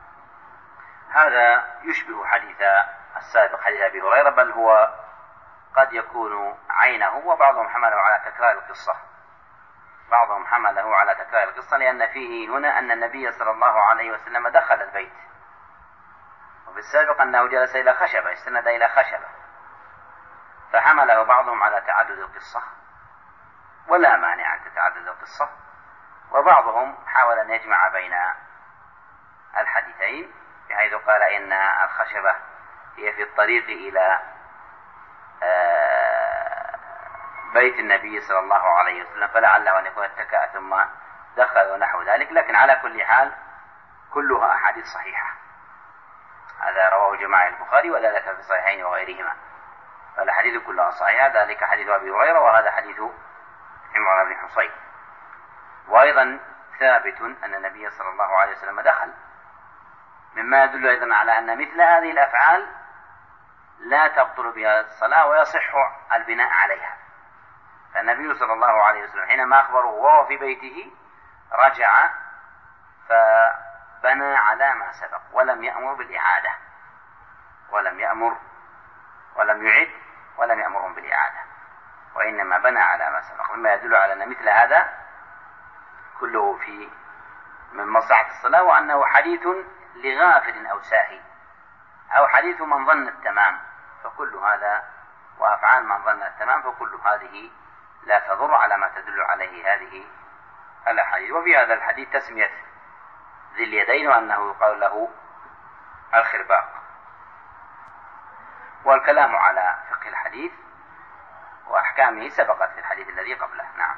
Speaker 2: هذا يشبه حديث السابق حديث أبي هريرة، بل هو قد يكون عينه، وبعضهم حمله على تكرار القصة، بعضهم حمله على تكرار القصة لأن فيه هنا أن النبي صلى الله عليه وسلم دخل البيت، وفي السابق أنه جلس إلى خشبة، استند إلى خشبة، فحمله بعضهم على تعدد القصة، ولا مانع أن تتعدد القصة، وبعضهم حاول أن يجمع بين الحديثين بحيث قال إن الخشبة هي في الطريق إلى بيت النبي صلى الله عليه وسلم، فلعله أن يكون اتكأ ثم دخل ونحو ذلك، لكن على كل حال كلها أحاديث صحيحة. هذا رواه جماعة البخاري وذلك في الصحيحين وغيرهما، فالحديث كلها صحيحة، ذلك حديث أبي هريرة وهذا حديث عمران بن حسين. وأيضا ثابت أن النبي صلى الله عليه وسلم دخل، مما يدل أيضا على أن مثل هذه الأفعال لا تبطل بها الصلاة ويصح البناء عليها. فالنبي صلى الله عليه وسلم حينما أخبره وهو في بيته رجع فبنى على ما سبق ولم يأمر بالإعادة، ولم يعد ولم يأمرهم بالإعادة، وإنما بنى على ما سبق، مما يدل على أن مثل هذا كله في من مصلحة الصلاة، وأنه حديث لغافل أو ساهي أو حديث من ظن التمام، فكل هذا وأفعال من ظن التمام فكل هذه لا تضر على ما تدل عليه هذه الأحاديث. وفي هذا الحديث تسمية ذي اليدين وأنه يقال له الخرباق. والكلام على فقه الحديث وأحكامه سبقت في الحديث الذي قبله. نعم.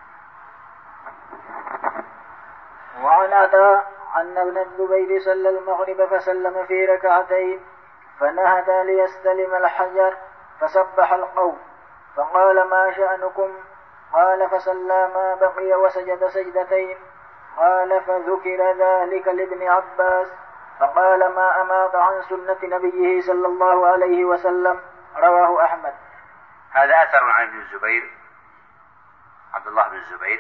Speaker 1: وعن عطاء أن ابن الزبير صلى المغرب فسلم في ركعتين فنهد ليستلم الحجر فسبح القوم فقال ما شأنكم؟ قال فصلى ما بقي وسجد سجدتين. قال فذكر ذلك لابن عباس فقال ما أماط عن سنة نبيه صلى الله عليه وسلم. رواه أحمد.
Speaker 2: هذا أثر عن ابن الزبير، عبد الله بن الزبير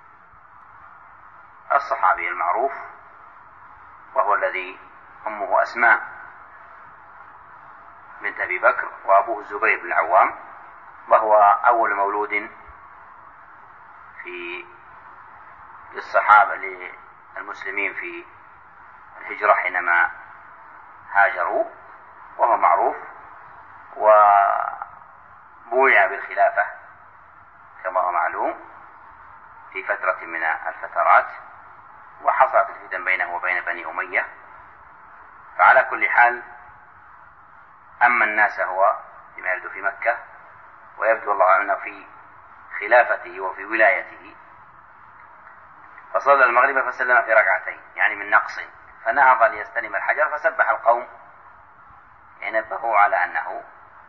Speaker 2: الصحابي المعروف، وهو الذي أمه أسماء بنت أبي بكر وأبوه الزبير بن العوام، وهو أول مولود في الصحابة للمسلمين في الهجرة حينما هاجروا، وهو معروف، وبويع بالخلافة كما هو معلوم في فترة من الفترات، وحصلت الفتن بينه وبين بني أمية. فعلى كل حال أما الناس هو فيما يبدو في مكة، ويبدو الله أنه في خلافته وفي ولايته، فصلى المغرب فسلم في ركعتين يعني من نقص، فنهض ليستلم الحجر فسبح القوم ينبهوا على أنه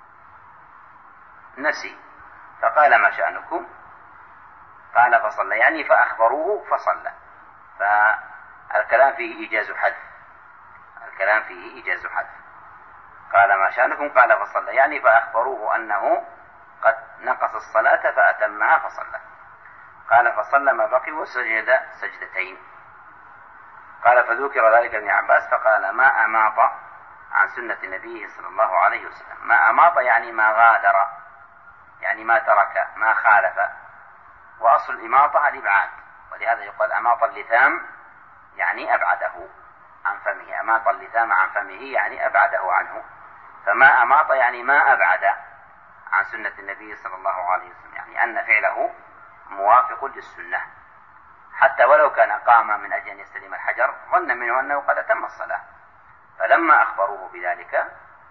Speaker 2: نسي، فقال ما شأنكم؟ قال فصلى يعني فأخبروه فصلى. فالكلام فيه إيجاز حذف، الكلام فيه إيجاز حذف. قال ما شأنكم؟ قال فصلى يعني فأخبروه أنه قد نقص الصلاة فأتمها فصلى. قال فصلى ما بقي وسجد سجدتين. قال فذكر ذلك ابن عباس فقال ما أماط عن سنة النبي صلى الله عليه وسلم. ما أماط يعني ما غادر، يعني ما ترك، ما خالف وأصل الإماطة الإبعاد، ولهذا يقال أماط اللثام يعني أبعده عن فمه، أماط اللثام عن فمه يعني أبعده عنه. فما أماط يعني ما أبعد عن سنة النبي صلى الله عليه وسلم، يعني أن فعله موافق للسنة، حتى ولو كان قام من أجل أن يستلم الحجر ظن منه أنه قد أتم الصلاة، فلما أخبروه بذلك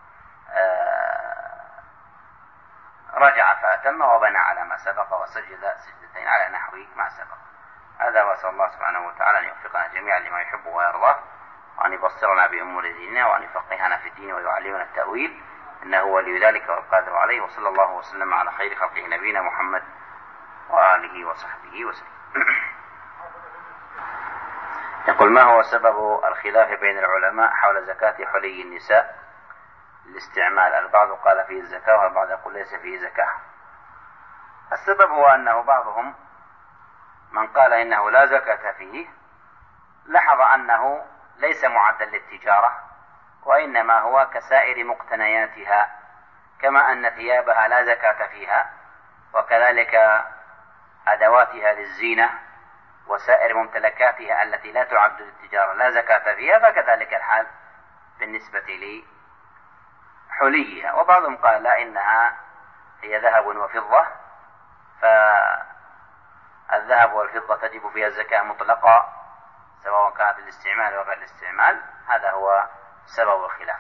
Speaker 2: رجع فأتم وبنى على ما سبق وسجد سجدتين على نحو ما سبق. هذا، وأسأل الله سبحانه وتعالى أن يوفقنا جميعا لما يحب ويرضاه، وأن يبصرنا بأمور ديننا، وأن يفقهنا في الدين ويعلمنا التأويل، إنه ولي ذلك والقادر عليه. وصلى الله وسلم على خير خلقه نبينا محمد وآله وصحبه وسلم. يقول: ما هو سبب الخلاف بين العلماء حول زكاة حلي النساء للاستعمال؟ البعض قال فيه الزكاة والبعض يقول ليس فيه زكاة. السبب هو أنه بعضهم من قال إنه لا زكاة فيه لاحظ أنه ليس معدا للتجارة، وإنما هو كسائر مقتنياتها، كما أن ثيابها لا زكاة فيها، وكذلك أدواتها للزينة وسائر ممتلكاتها التي لا تعد للتجارة لا زكاة فيها، فكذلك الحال بالنسبة لحليها. وبعضهم قال لا، إنها هي ذهب وفضة، فالذهب والفضة تجب فيها الزكاة مطلقة سواء كانت الاستعمال أو غير الاستعمال. هذا هو سبب الخلاف.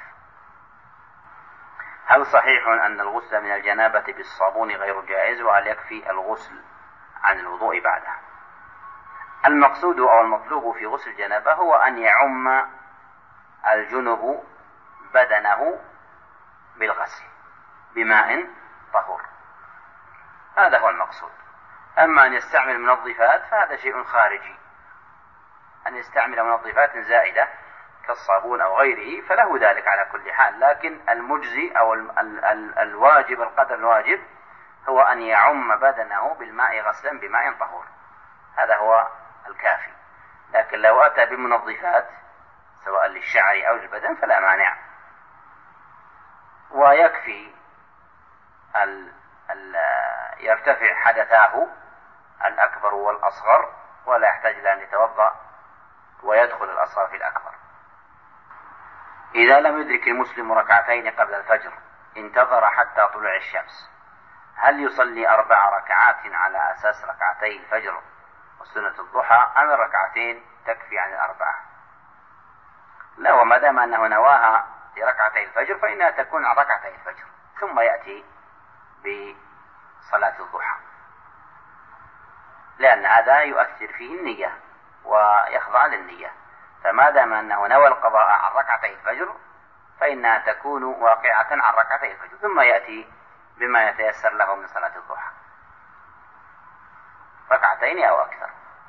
Speaker 2: هل صحيح أن الغسل من الجنابة بالصابون غير جائز؟ وهل يكفي الغسل عن الوضوء بعده؟ المقصود أو المطلوب في غسل الجنابة هو أن يعم الجنب بدنه بالغسل بماء طهور، هذا هو المقصود. أما أن يستعمل منظفات فهذا شيء خارجي، أن يستعمل منظفات زائدة كالصابون أو غيره فله ذلك على كل حال، لكن المجزي أو الواجب، القدر الواجب هو أن يعم بدنه بالماء غسلا بماء طهور، هذا هو الكافي. لكن لو أتى بمنظفات سواء للشعر أو للبدن فلا مانع، ويكفي يرتفع حدثاه الأكبر والأصغر، ولا يحتاج إلى أن يتوضأ ويدخل الأصغر في الأكبر. إذا لم يدرك المسلم ركعتين قبل الفجر انتظر حتى طلوع الشمس، هل يصلي 4 ركعات على أساس ركعتي الفجر وسنة الضحى، أم الركعتين تكفي عن 4؟ لا، وما دام أنه نواها لركعتي الفجر فإنها تكون عن ركعتي الفجر، ثم يأتي بصلاة الضحى، لأن هذا يؤثر فيه النية ويخضع للنية. فما دام أنه نوى القضاء عن ركعتي الفجر فإنها تكون واقعة عن ركعتي الفجر، ثم يأتي بما يتيسر له من صلاة الضحى، ركعتين أو أكثر.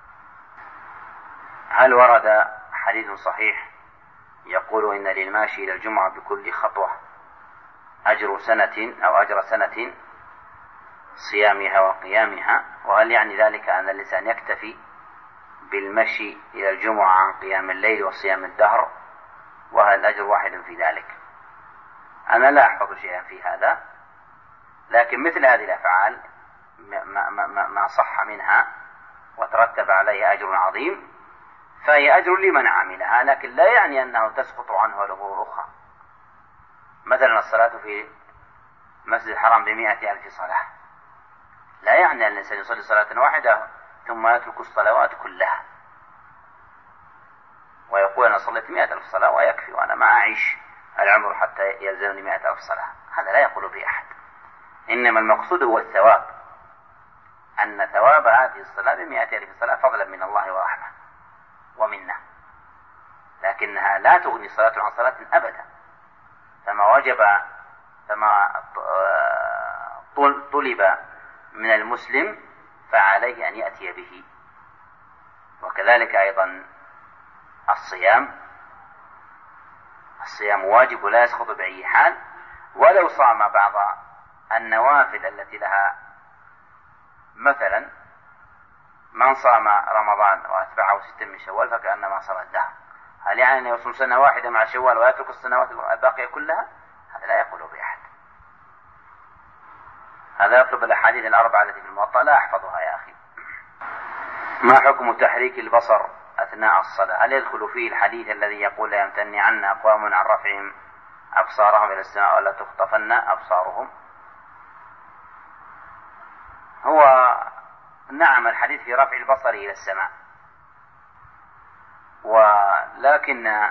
Speaker 2: هل ورد حديث صحيح يقول إن للماشي إلى الجمعة بكل خطوة أجر سنة أو أجر سنة صيامها وقيامها؟ وهل يعني ذلك أن الإنسان يكتفي بالمشي إلى الجمعة عن قيام الليل وصيام الدهر، وهل الأجر واحد في ذلك؟ أنا لا أحفظ شيئا في هذا، لكن مثل هذه الأفعال ما صح منها وترتب عليها أجر عظيم فهي أجر لمن عملها، لكن لا يعني أنه تسقط عنه الأمور الأخرى. مثلا الصلاة في مسجد الحرام ب100,000 صلاة، لا يعني أن الإنسان يصلي صلاة واحدة ثم يترك الصلوات كلها ويقول أنا صليت 100,000 صلاة ويكفي وأنا ما أعيش العمر حتى يلزمني 100,000 صلاة، هذا لا يقول به أحد. إنما المقصود هو الثواب، أن ثواب هذه الصلاة ب100,000 صلاة فضلا من الله ورحمة ومنه، لكنها لا تغني صلاة عن صلاة أبدا. فما طلب من المسلم فعليه أن يأتي به. وكذلك أيضا الصيام واجب ولا يسقط بأي حال، ولو صام بعض النوافل التي لها، مثلا من صام رمضان وأتبعه 6 من شوال فكأنما صام الدهر، هل يعني أن يصوم سنة واحدة مع شوال ويترك السنوات الباقية كلها؟ هذا لا يقول به أحد. هذا يطلب الأحاديث 4 التي في الموطأ لا أحفظها يا أخي. ما حكم تحريك البصر أثناء الصلاة؟ هل يدخل فيه الحديث الذي يقول لا يمتنعن أقوام عن رفعهم أبصارهم إلى السماء ولا تخطفن أبصارهم؟ هو نعم الحديث في رفع البصر إلى السماء، ولكن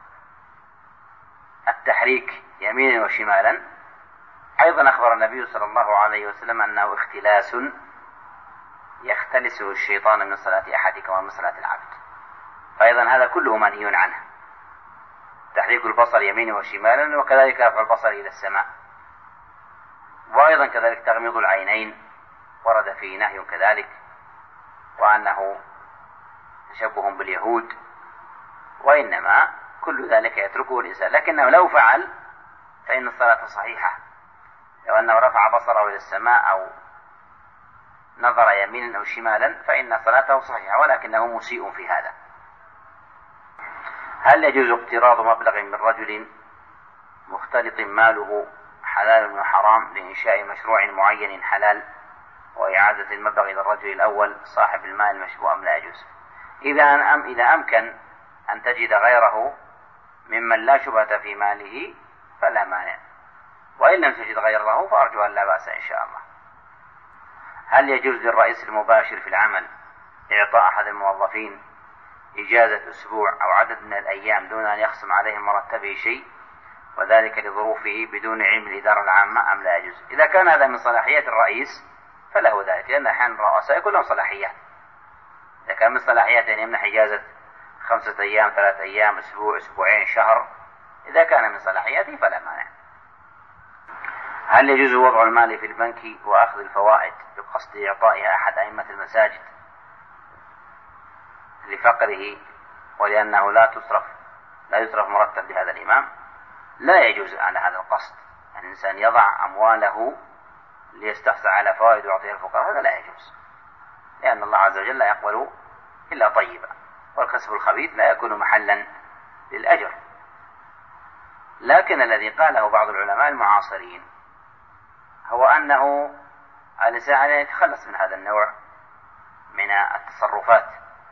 Speaker 2: التحريك يمينا وشمالا أيضا أخبر النبي صلى الله عليه وسلم أنه اختلاس يختلسه الشيطان من صلاة أحدكم ومن صلاة العبد، فأيضا هذا كله منهي عنه، تحريك البصر يمينا وشمالا، وكذلك رفع البصر إلى السماء، وأيضا كذلك تغميض العينين ورد فيه نهي كذلك، وأنه تشبه باليهود، وإنما كل ذلك يتركه الإنسان، لكنه لو فعل فإن الصلاة صحيحة، لو أنه رفع بصره إلى السماء أو نظر يمينا أو شمالا فإن صلاته صحيحة، ولكنه مسيء في هذا. هل يجوز اقتراض مبلغ من رجل مختلط ماله حلال وحرام لإنشاء مشروع معين حلال وإعادة المبلغ إلى الرجل الأول صاحب المال المشروع أم لا يجوز؟ إذا أمكن أن تجد غيره ممن لا شبهة في ماله فلا مانع، وإن لم تجد غيره فأرجو أن لا بأس إن شاء الله. هل يجوز للرئيس المباشر في العمل إعطاء أحد الموظفين إجازة أسبوع أو عدد من الأيام دون أن يخصم عليهم مرتبه شيء، وذلك لظروفه بدون علم الإدارة العامة أم لا يجوز؟ إذا كان هذا من صلاحيات الرئيس فله ذلك، لأن أحيانا الرؤساء كلهم صلاحيات، إذا كان من صلاحيات أن يمنح إجازة 5 أيام 3 أيام أسبوع أسبوعين شهر، إذا كان من صلاحياته فلا مانع. هل يجوز وضع المال في البنك وأخذ الفوائد بقصد إعطائها أحد أئمة المساجد لفقره ولأنه لا يصرف مرتب لهذا الإمام؟ لا يجوز على هذا القصد، يعني الإنسان يضع أمواله ليستحصل على فوائد ويعطيها الفقراء، هذا لا يجوز، لأن الله عز وجل لا يقبل إلا طيبا، والكسب الخبيث لا يكون محلا للأجر. لكن الذي قاله بعض العلماء المعاصرين هو أنه الإنسان عليه يتخلص من هذا النوع من التصرفات،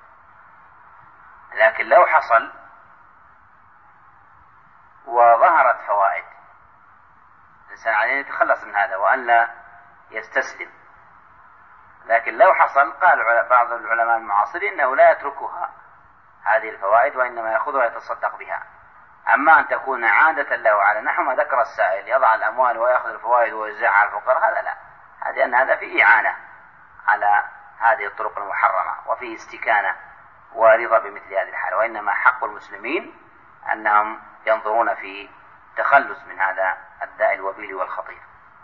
Speaker 2: لكن لو حصل وظهرت فوائد الإنسان عليه يتخلص من هذا وأن لا يستسلم. لكن لو حصل قال بعض العلماء المعاصرين إنه لا يتركها هذه الفوائد وإنما يأخذها ويتصدق بها. أما أن تكون عادة له على نحو ما ذكر السائل يضع الأموال ويأخذ الفوائد ويوزعها على الفقراء، هذا لا، لأن هذا فيه إعانة على هذه الطرق المحرمة وفيه استكانة ورضا بمثل هذه الحالة، وإنما حق المسلمين أنهم ينظرون في تخلص من هذا الداء الوبيل والخطير.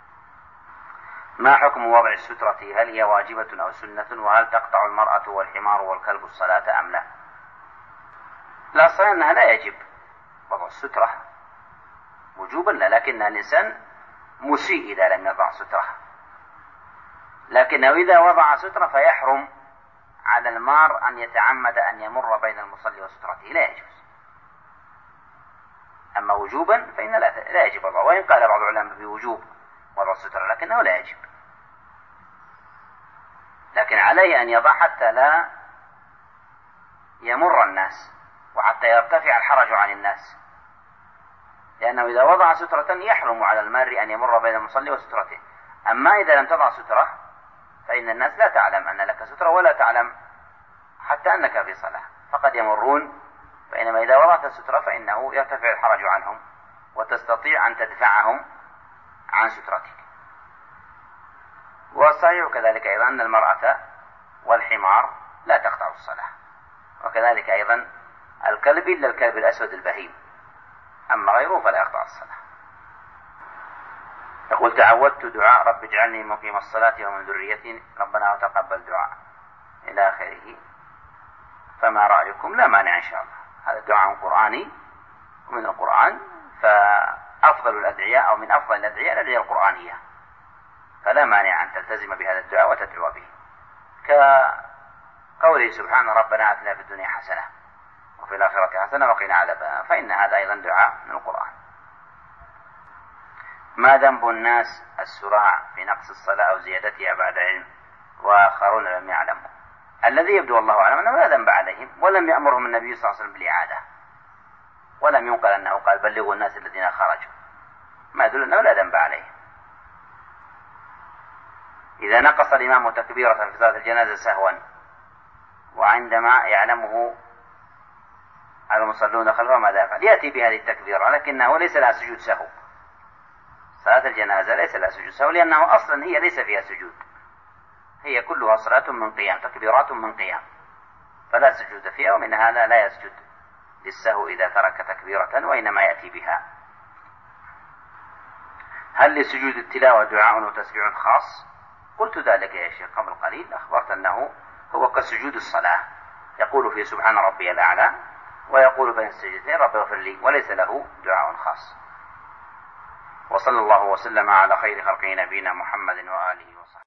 Speaker 2: ما حكم وضع السترة؟ هل هي واجبة أو سنة؟ وهل تقطع المرأة والحمار والكلب الصلاة أم لا؟ لا، صحيح أنها لا يجب وضع السترة وجوبا لا، لكن الإنسان مسيء إذا لم يضع سترة، لكنه إذا وضع سترة فيحرم على المار أن يتعمد أن يمر بين المصلي وسترته، لا يجوز. أما وجوبا فإن لا يجب وضعه، وإن قال بعض العلماء بوجوب وضع السترة لكنه لا يجب، لكن عليه أن يضع حتى لا يمر الناس وحتى يرتفع الحرج عن الناس، لأنه إذا وضع سترة يحرم على المار أن يمر بين المصلي وسترته. أما إذا لم تضع سترة فإن الناس لا تعلم أن لك سترة ولا تعلم حتى أنك في صلاة، فقد يمرون، بينما إذا وضعت السترة فإنه يرتفع الحرج عنهم وتستطيع أن تدفعهم عن سترتك. والصحيح كذلك أيضا أن المرأة والحمار لا تقطع الصلاة، وكذلك أيضا الكلب إلا الكلب الأسود البهيم، أما غيره فلا يقطع الصلاة. يقول تعودت دعاء رب اجعلني مقيم الصلاة ومن ذريتي ربنا وتقبل دعاء إلى آخره، فما رأيكم؟ لا مانع إن شاء الله، هذا دعاء قرآني ومن القرآن، فأفضل الأدعياء أو من أفضل الأدعياء الأدعياء القرآنية، فلا مانع أن تلتزم بهذا الدعاء وتدعو به، كقوله سبحانه ربنا آتنا في الدنيا حسنة وفي الآخرة حسنة وقنا عذاب النار، فإن هذا أيضا دعاء من القرآن. ما ذنب الناس السراع في نقص الصلاة أو زيادتها بعد علم وآخرون لم يعلموا؟ الذي يبدو الله أعلم أنه لا ذنب عليهم، ولم يأمرهم النبي صلى الله عليه وسلم بالإعادة، ولم ينقل أنه قال بلغوا الناس الذين خرجوا، ما يدل أنه لا ذنب عليهم. إذا نقص الإمام تكبيرة في صلاة الجنازة سهوا وعندما يعلمه المصلون خلفه ماذا يفعل؟ يأتي بهذه التكبيرة، لكنه ليس لها سجود سهو. صلاة الجنازة ليس لها سجود سهو، لأنه أصلا هي ليس فيها سجود، هي كلها صلاة من قيام، تكبيرات من قيام، فلا سجود فيها، ومن هذا لا يسجد للسهو إذا ترك تكبيرة وإنما يأتي بها. هل لسجود التلاوة دعاء وتسبيح خاص؟ قلت ذلك يا شيخ قبل قليل، أخبرت أنه هو كسجود الصلاة، يقول في سبحان ربي الأعلى ويقول بين السجدتين رب اغفر لي، وليس له دعاء خاص. وصلى الله وسلم على خير خلقه نبينا محمد وآله وصحبه.